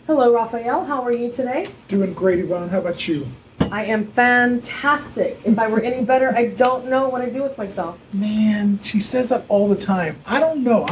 Hello, Raphael. How are you today? Doing great, Yvonne. How about you? I am fantastic. If I were any better, I don't know what I do with myself. Man, she says that all the time. I don't know.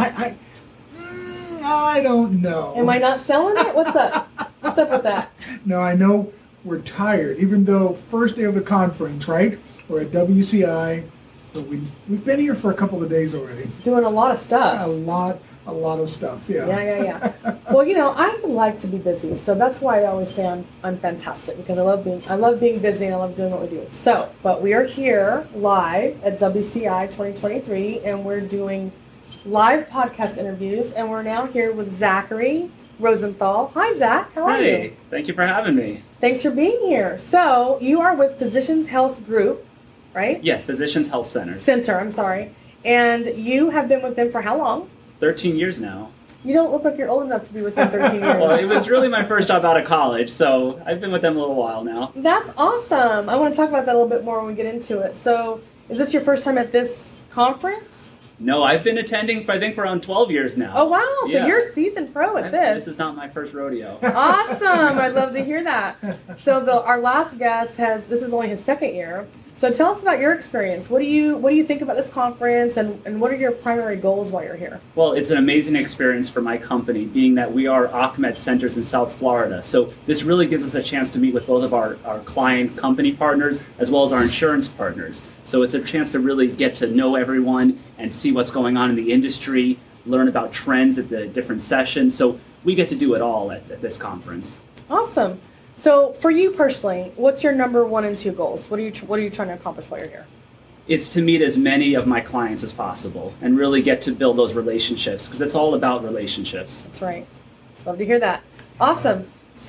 I don't know. Am I not selling it? What's up? What's up with that? No, I know we're tired, even though first day of the conference, right? We're at WCI, but we've been here for a couple of days already. Doing a lot of stuff. A lot of stuff, yeah. Yeah. Well, I like to be busy, so that's why I always say I'm fantastic, because I love being busy and I love doing what we do. So, but we are here live at WCI 2023, and we're doing live podcast interviews, and we're now here with Zachary Rosenthal. Hi, Zach. How are you? Hey, thank you for having me. Thanks for being here. So, you are with Physicians Health Group, right? Yes, Physicians Health Center. I'm sorry. And you have been with them for how long? 13 years now. You don't look like you're old enough to be with them 13 years. Well, it was really my first job out of college, so I've been with them a little while now. That's awesome. I want to talk about that a little bit more when we get into it. So, is this your first time at this conference? No, I've been attending for, I think, for around 12 years now. Oh, wow. So Yeah. you're a seasoned pro at this. This is not my first rodeo. Awesome. I'd love to hear that. So our last guest this is only his second year. So tell us about your experience. What do you think about this conference, and what are your primary goals while you're here? Well, it's an amazing experience for my company, being that we are Ocmed centers in South Florida. So this really gives us a chance to meet with both of our client company partners as well as our insurance partners. So it's a chance to really get to know everyone and see what's going on in the industry, learn about trends at the different sessions. So we get to do it all at this conference. Awesome. So for you personally, what's your number 1 and 2 goals? What are you trying to accomplish while you're here? It's to meet as many of my clients as possible and really get to build those relationships, because it's all about relationships. That's right. Love to hear that. Awesome.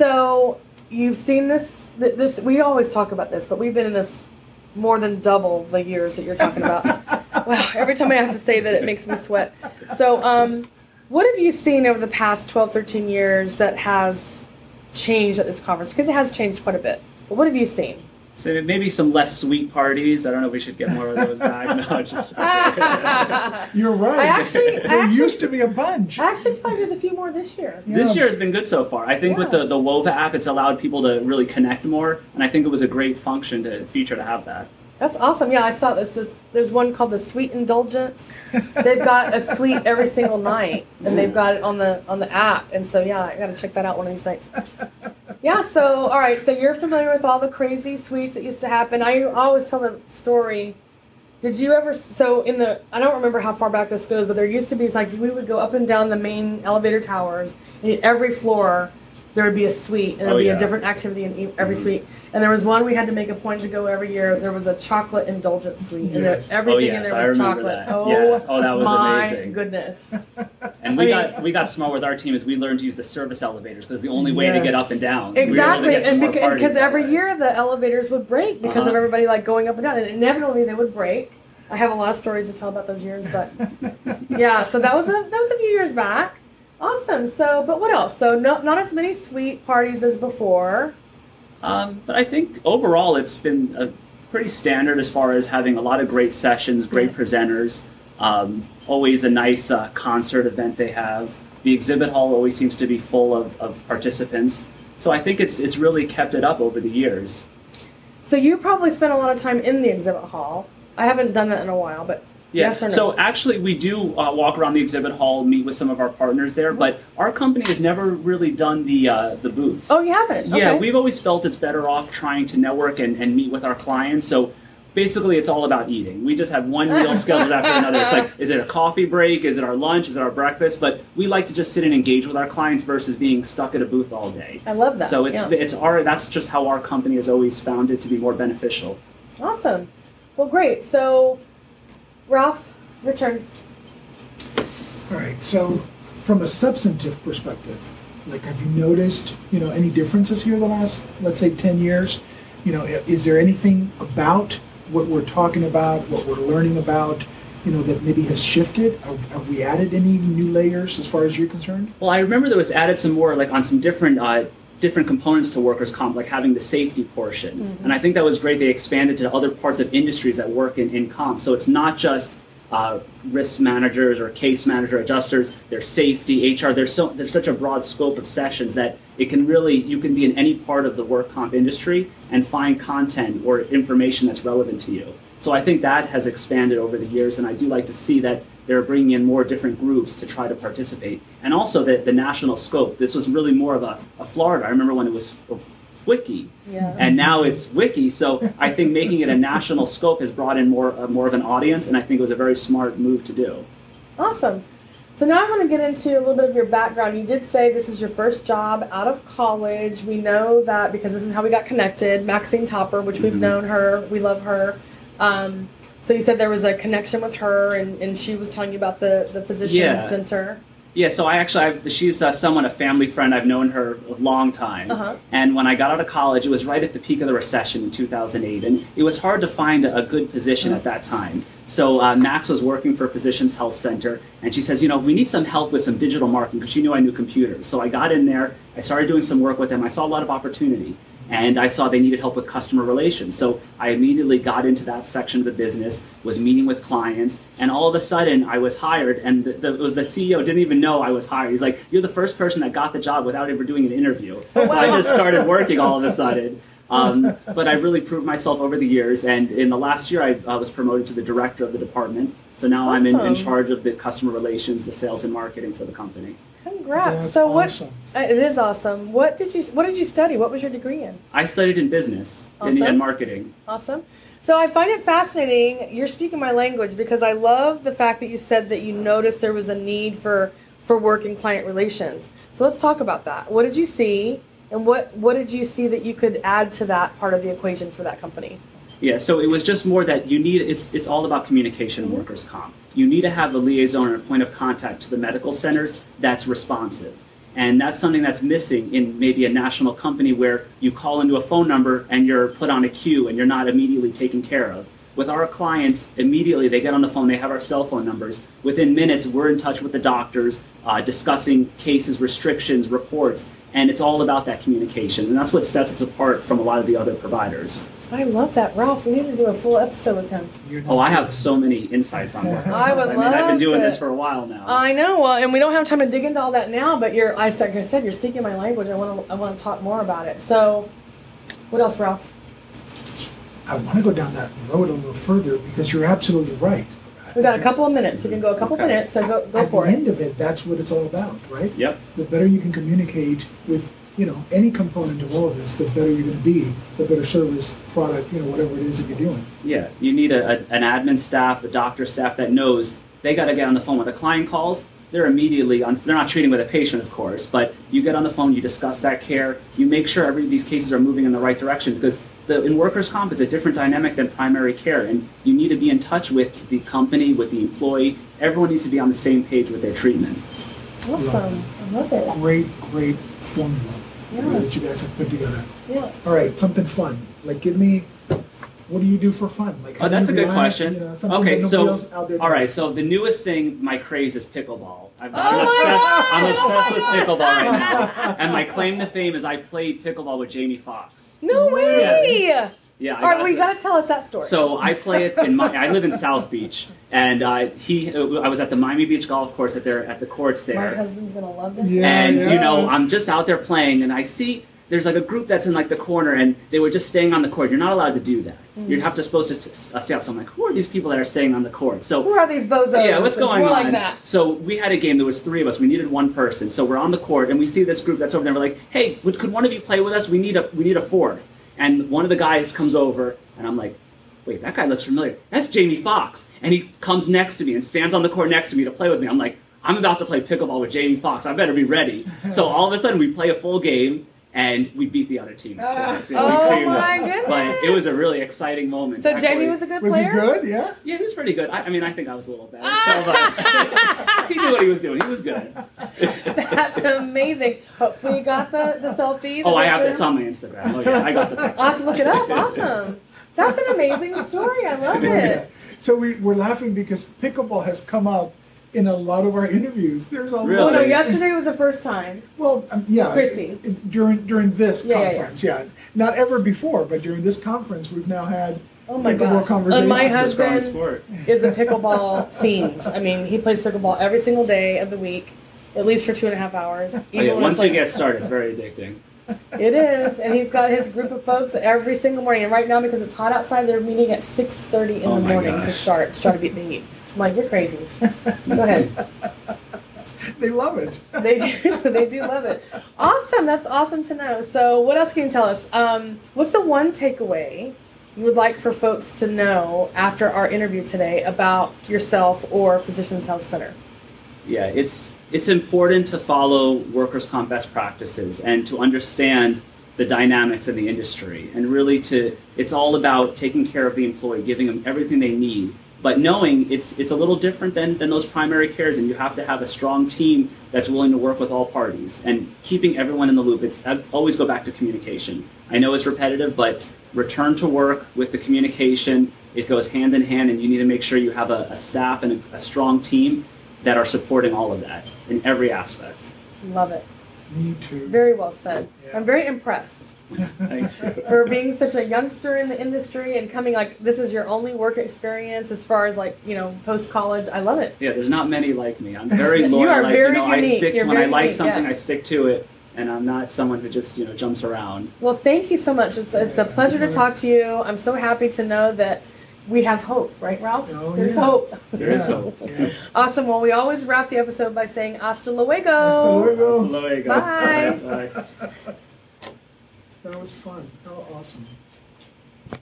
So you've seen this, we always talk about this, but we've been in this more than double the years that you're talking about. Wow, every time I have to say that, it makes me sweat. So what have you seen over the past 12, 13 years that has changed at this conference? Because it has changed quite a bit. But what have you seen? So maybe some less sweet parties. I don't know if we should get more of those back. No, just You're right. There used to be a bunch. I actually feel like there's a few more this year. Yeah. This year has been good so far. I think with the WOVA app, it's allowed people to really connect more, and I think it was a great feature to have that. That's awesome. Yeah, I saw this. There's one called the Sweet Indulgence. They've got a suite every single night, and they've got it on the app. And so, yeah, I got to check that out one of these nights. Yeah, so, all right, so you're familiar with all the crazy suites that used to happen. I always tell the story. Did you ever, I don't remember how far back this goes, but there used to be, we would go up and down the main elevator towers, and every floor there would be a suite, and there would be a different activity in every suite. And there was one we had to make a point to go every year. There was a chocolate indulgence suite. Yes. And everything in there was chocolate. That. Oh, yes. Oh, that was my amazing. Goodness. And we got smart with our team as we learned to use the service elevators, because it's the only way to get up and down. So Exactly. we were able to get to more because every parties year the elevators would break because of everybody going up and down. And inevitably they would break. I have a lot of stories to tell about those years, but yeah, so that was a few years back. Awesome. So, but what else? So, not as many suite parties as before. But I think overall it's been pretty standard as far as having a lot of great sessions, great presenters. Always a nice concert event they have. The exhibit hall always seems to be full of participants. So I think it's really kept it up over the years. So you probably spent a lot of time in the exhibit hall. I haven't done that in a while, but yeah. Yes or no? So actually we do walk around the exhibit hall, meet with some of our partners there, but our company has never really done the booths. Oh, you haven't? Yeah, Okay. we've always felt it's better off trying to network and meet with our clients. So basically it's all about eating. We just have one meal scheduled after another. It's like, is it a coffee break? Is it our lunch? Is it our breakfast? But we like to just sit and engage with our clients versus being stuck at a booth all day. I love that. So that's just how our company has always found it to be more beneficial. Awesome. Well, great. So, Ralph, your turn. All right. So, from a substantive perspective, have you noticed, any differences here the last, let's say, 10 years? Is there anything about what we're talking about, what we're learning about, that maybe has shifted? Have we added any new layers as far as you're concerned? Well, I remember there was added some more, on some different components to workers' comp, like having the safety portion. And I think that was great. They expanded to other parts of industries that work in comp. So it's not just risk managers or case manager adjusters, there's safety, HR. There's such a broad scope of sessions that you can be in any part of the work comp industry and find content or information that's relevant to you. So I think that has expanded over the years, and I do like to see that they're bringing in more different groups to try to participate. And also the national scope. This was really more of a Florida. I remember when it was Wiki, and now it's Wiki. So I think making it a national scope has brought in more of an audience, and I think it was a very smart move to do. Awesome. So now I want to get into a little bit of your background. You did say this is your first job out of college. We know that because this is how we got connected. Maxine Topper, which we've known her, we love her. So you said there was a connection with her, and she was telling you about the physician center. Yeah, so she's somewhat a family friend. I've known her a long time. And when I got out of college, it was right at the peak of the recession in 2008. And it was hard to find a good position at that time. So Max was working for Physicians Health Center, and she says, we need some help with some digital marketing, because she knew I knew computers. So I got in there, I started doing some work with them. I saw a lot of opportunity. And I saw they needed help with customer relations. So I immediately got into that section of the business, was meeting with clients, and all of a sudden I was hired, and it was the CEO didn't even know I was hired. He's like, you're the first person that got the job without ever doing an interview. So I just started working all of a sudden. But I really proved myself over the years, and in the last year I was promoted to the director of the department. So now I'm in charge of the customer relations, the sales and marketing for the company. Congrats. That's awesome. It is awesome. What did you study? What was your degree in? I studied in business and marketing. Awesome. So I find it fascinating. You're speaking my language, because I love the fact that you said that you noticed there was a need for work in client relations. So let's talk about that. What did you see, and what did you see that you could add to that part of the equation for that company? Yeah, so it was just more that it's all about communication in workers' comp. You need to have a liaison or a point of contact to the medical centers that's responsive. And that's something that's missing in maybe a national company where you call into a phone number and you're put on a queue and you're not immediately taken care of. With our clients, immediately they get on the phone, they have our cell phone numbers. Within minutes, we're in touch with the doctors, discussing cases, restrictions, reports, and it's all about that communication. And that's what sets us apart from a lot of the other providers. I love that. Ralph, we need to do a full episode with him. Oh, I have so many insights on workers' comp. I've been doing this for a while now. I know. Well, and we don't have time to dig into all that now, but like I said, you're speaking my language. I want to talk more about it. So, what else, Ralph? I want to go down that road a little further, because you're absolutely right. We got a couple of minutes. We can go a couple minutes, so go for it. At the end of it, that's what it's all about, right? Yep. The better you can communicate with any component of all of this, the better you're going to be, the better service, product, whatever it is that you're doing. Yeah, you need an admin staff, a doctor staff that knows they got to get on the phone. When a client calls, they're immediately on. They're not treating with a patient, of course, but you get on the phone, you discuss that care, you make sure these cases are moving in the right direction, because in workers' comp, it's a different dynamic than primary care, and you need to be in touch with the company, with the employee. Everyone needs to be on the same page with their treatment. Awesome. I love it. Great formula that you guys have put together. Yeah. All right, something fun. Like, give me, what do you do for fun? Like, oh, that's a good question. Okay, so all right, does. so the newest thing, my craze is pickleball. I'm obsessed with pickleball right now, and my claim to fame is I played pickleball with Jamie Foxx. No way! Yes. Yeah. All right, well, you got to tell us that story. So I play it I live in South Beach, and I was at the Miami Beach Golf Course at the courts there. My husband's gonna love this. I'm just out there playing, and I see there's like a group that's in like the corner, and they were just staying on the court. You're not allowed to do that. You're supposed to stay out. So I'm like, who are these people that are staying on the court? So who are these bozos? Yeah, what's going on? Like that. So we had a game. There was 3 of us. We needed 1 person. So we're on the court, and we see this group that's over there. We're like, hey, could one of you play with us? We need a 4th. And one of the guys comes over, and I'm like, wait, that guy looks familiar. That's Jamie Foxx. And he comes next to me and stands on the court next to me to play with me. I'm like, I'm about to play pickleball with Jamie Foxx. I better be ready. So all of a sudden, we play a full game, and we beat the other team. Oh, my goodness. But it was a really exciting moment. So actually, Jamie was a good player? Was he good? Yeah? Yeah, he was pretty good. I think I was a little better still, but he knew what he was doing. He was good. That's amazing. Hopefully you got the selfie. Oh, I have it. It's on my Instagram. Oh, yeah, I got the picture. I'll have to look it up. Awesome. That's an amazing story. I love it. So we're laughing because pickleball has come up in a lot of our interviews. There's a Really? Oh, lot. no, yesterday was the first time. Well, yeah. Chrissy. During this Yeah, conference, yeah. Not ever before, but during this conference, we've now had Oh my pickleball gosh. conversations. And my It's a strong husband sport. is a pickleball fiend. I mean, he plays pickleball every single day of the week, at least for 2.5 hours. Oh, yeah, when once it's you get started, it's very addicting. It is, and he's got his group of folks every single morning. And right now, because it's hot outside, they're meeting at 6:30 in Oh the my morning gosh. to try to beat the heat. I'm like, you're crazy. Go ahead. They love it. They do love it. Awesome. That's awesome to know. So, what else can you tell us? What's the one takeaway you would like for folks to know after our interview today about yourself or Physicians Health Center? Yeah, it's important to follow workers' comp best practices and to understand the dynamics of the industry, and really it's all about taking care of the employee, giving them everything they need, but knowing it's a little different than those primary cares, and you have to have a strong team that's willing to work with all parties and keeping everyone in the loop. I always go back to communication. I know it's repetitive, but return to work with the communication. It goes hand in hand, and you need to make sure you have a staff and a strong team that are supporting all of that in every aspect. Love it. Me too. Very well said. Yeah. I'm very impressed Thank you. for being such a youngster in the industry and coming like this is your only work experience as far as like, post college. I love it. Yeah, there's not many like me. I'm very loyal. You are very I unique. stick You're to when I very like unique, something, yeah. I stick to it, and I'm not someone who just jumps around. Well, thank you so much. It's a pleasure to talk to you. I'm so happy to know that we have hope, right, Ralph? Oh, There's yeah. hope. There is hope. Yeah. Awesome. Well, we always wrap the episode by saying hasta luego. Hasta luego. Hasta luego. Bye. Bye. That was fun. Oh, awesome.